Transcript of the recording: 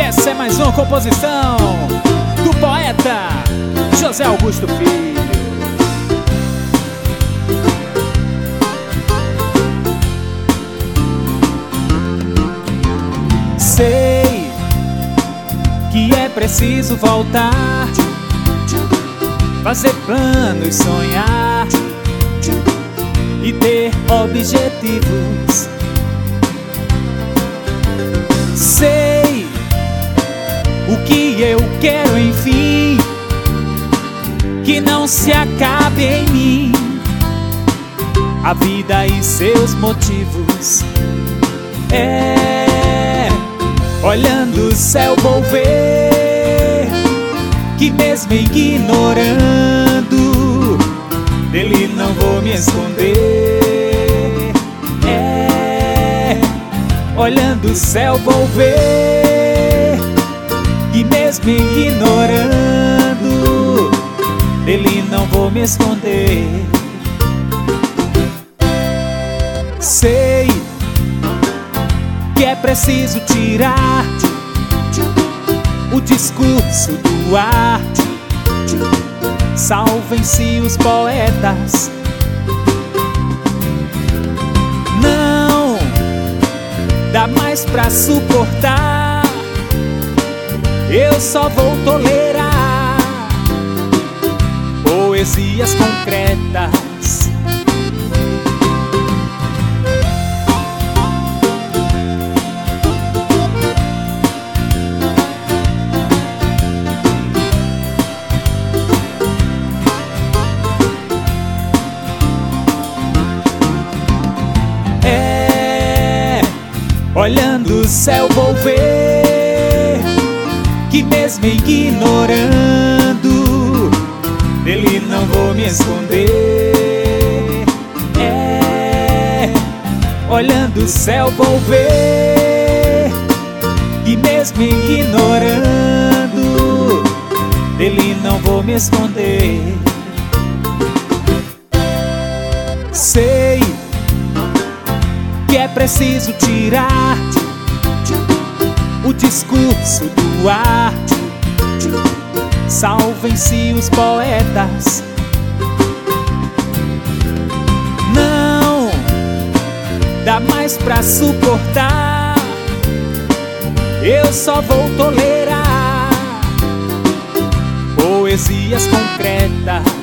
Essa é mais uma composição do poeta José Augusto Filho. Sei que é preciso voltar, fazer planos, sonhar e ter objetivos. Sei o que eu quero, enfim, que não se acabe em mim a vida e seus motivos. Olhando o céu vou ver que mesmo ignorando dele não vou me esconder. Olhando o céu vou ver que mesmo ignorando dele não vou me esconder. Sei que é preciso tirar o discurso do ar. Salvem-se os poetas. Não dá mais pra suportar, eu só vou tolerar poesias concretas. Olhando o céu vou ver que mesmo ignorando dele não vou me esconder. Olhando o céu vou ver que mesmo ignorando dele não vou me esconder. Sei que é preciso tirar o discurso do ar. Salvem-se os poetas. Não dá mais pra suportar, eu só vou tolerar poesias concretas.